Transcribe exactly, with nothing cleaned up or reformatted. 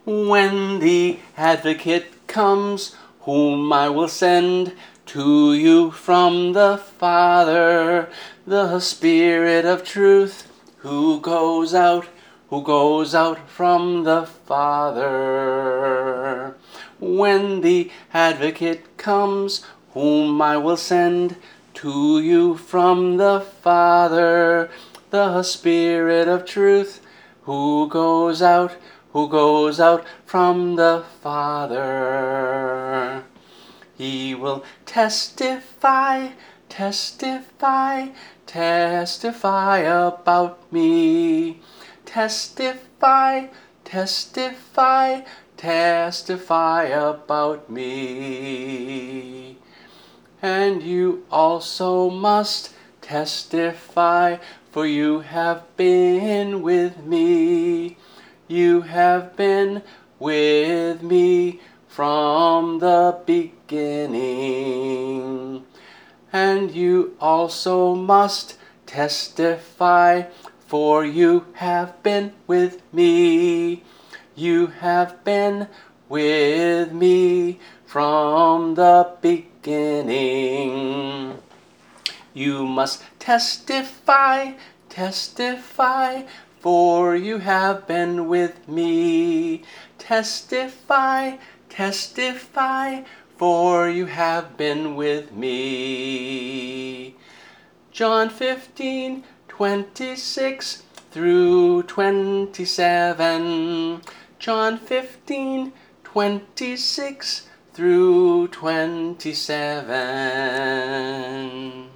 When the Advocate comes, whom I will send to you from the Father, the Spirit of truth, who goes out, who goes out from the Father. When the Advocate comes, whom I will send to you from the Father, the Spirit of truth, who goes out, who goes out from the Father. He will testify, testify, testify about me. Testify, testify, testify about me. And you also must testify, for you have been with me. You have been with me from the beginning. And you also must testify, for you have been with me. You have been with me from the beginning. You must testify, testify, for you have been with me. Testify, testify, for you have been with me. John fifteen, twenty-six through twenty-seven. John fifteen, twenty-six through twenty-seven.